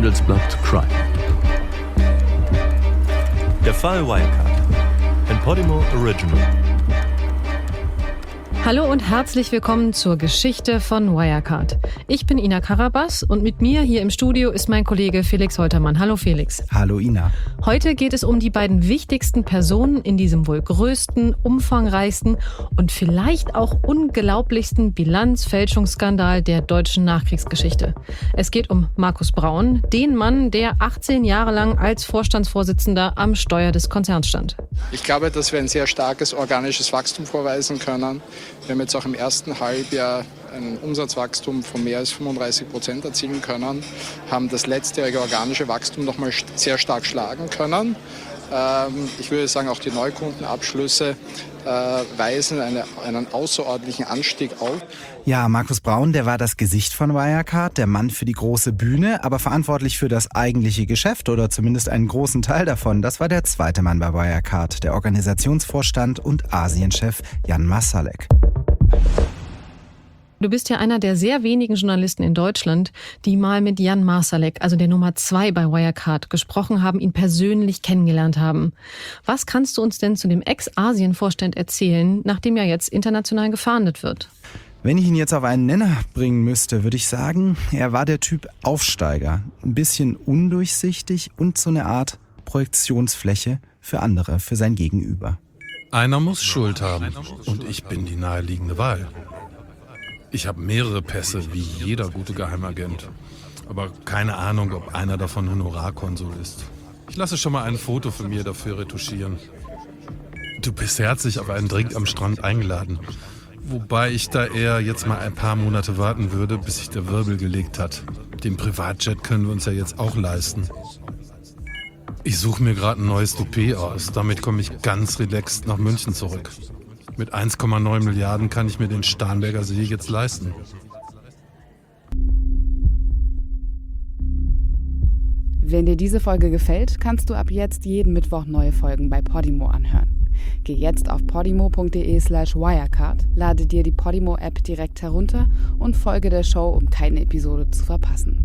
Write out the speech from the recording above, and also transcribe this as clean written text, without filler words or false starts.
Handelsblatt Crime. Der Fall Wirecard. Ein Podimo Original. Hallo und herzlich willkommen zur Geschichte von Wirecard. Ich bin Ina Karabas und mit mir hier im Studio ist mein Kollege Felix Holtermann. Hallo Felix. Hallo Ina. Heute geht es um die beiden wichtigsten Personen in diesem wohl größten, umfangreichsten und vielleicht auch unglaublichsten Bilanzfälschungsskandal der deutschen Nachkriegsgeschichte. Es geht um Markus Braun, den Mann, der 18 Jahre lang als Vorstandsvorsitzender am Steuer des Konzerns stand. Ich glaube, dass wir ein sehr starkes organisches Wachstum vorweisen können. Wir haben jetzt auch im ersten Halbjahr ein Umsatzwachstum von mehr als 35% erzielen können, haben das letztjährige organische Wachstum nochmal sehr stark schlagen können. Ich würde sagen, auch die Neukundenabschlüsse weisen einen außerordentlichen Anstieg auf. Ja, Markus Braun, der war das Gesicht von Wirecard, der Mann für die große Bühne, aber verantwortlich für das eigentliche Geschäft oder zumindest einen großen Teil davon. Das war der zweite Mann bei Wirecard, der Organisationsvorstand und Asienchef Jan Marsalek. Du bist ja einer der sehr wenigen Journalisten in Deutschland, die mal mit Jan Marsalek, also der Nummer 2 bei Wirecard, gesprochen haben, ihn persönlich kennengelernt haben. Was kannst du uns denn zu dem Ex-Asien-Vorstand erzählen, nachdem ja jetzt international gefahndet wird? Wenn ich ihn jetzt auf einen Nenner bringen müsste, würde ich sagen, er war der Typ Aufsteiger. Ein bisschen undurchsichtig und so eine Art Projektionsfläche für andere, für sein Gegenüber. Einer muss Schuld haben und ich bin die naheliegende Wahl. Ich habe mehrere Pässe, wie jeder gute Geheimagent. Aber keine Ahnung, ob einer davon Honorarkonsul ist. Ich lasse schon mal ein Foto von mir dafür retuschieren. Du bist herzlich auf einen Drink am Strand eingeladen. Wobei ich da eher jetzt mal ein paar Monate warten würde, bis sich der Wirbel gelegt hat. Den Privatjet können wir uns ja jetzt auch leisten. Ich suche mir gerade ein neues Toupet aus. Damit komme ich ganz relaxed nach München zurück. Mit 1,9 Milliarden kann ich mir den Starnberger See jetzt leisten. Wenn dir diese Folge gefällt, kannst du ab jetzt jeden Mittwoch neue Folgen bei Podimo anhören. Geh jetzt auf podimo.de/wirecard, lade dir die Podimo-App direkt herunter und folge der Show, um keine Episode zu verpassen.